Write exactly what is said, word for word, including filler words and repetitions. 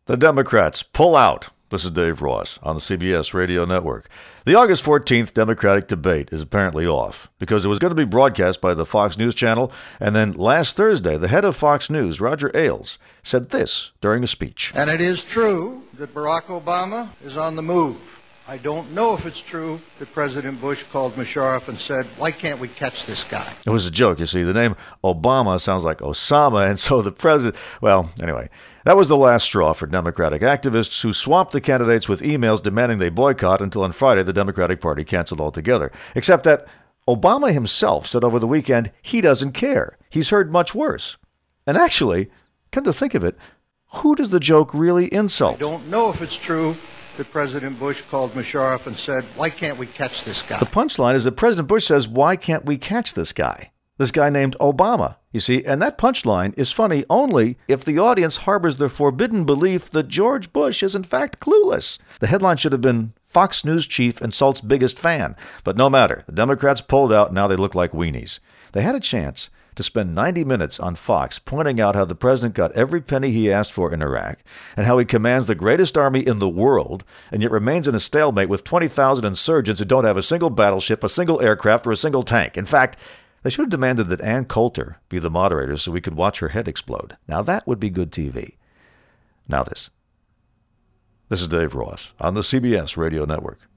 The Democrats pull out. This is Dave Ross on the C B S Radio Network. The August fourteenth Democratic debate is apparently off because it was going to be broadcast by the Fox News Channel, and then last Thursday, the head of Fox News, Roger Ailes, said this during a speech. And it is true that Barack Obama is on the move. I don't know if it's true that President Bush called Musharraf and said, why can't we catch this guy? It was a joke, you see. The name Obama sounds like Osama, and so the president... Well, anyway, that was the last straw for Democratic activists who swamped the candidates with emails demanding they boycott until on Friday the Democratic Party canceled altogether. Except that Obama himself said over the weekend he doesn't care. He's heard much worse. And actually, come to think of it, who does the joke really insult? I don't know if it's true that President Bush called Musharraf and said, why can't we catch this guy? The punchline is that President Bush says, why can't we catch this guy? This guy named Obama, you see, and that punchline is funny only if the audience harbors the forbidden belief that George Bush is in fact clueless. The headline should have been, Fox News chief insults biggest fan. But no matter, the Democrats pulled out, now they look like weenies. They had a chance to spend ninety minutes on Fox pointing out how the president got every penny he asked for in Iraq and how he commands the greatest army in the world and yet remains in a stalemate with twenty thousand insurgents who don't have a single battleship, a single aircraft, or a single tank. In fact, they should have demanded that Ann Coulter be the moderator so we could watch her head explode. Now that would be good T V. Now this. This is Dave Ross on the C B S Radio Network.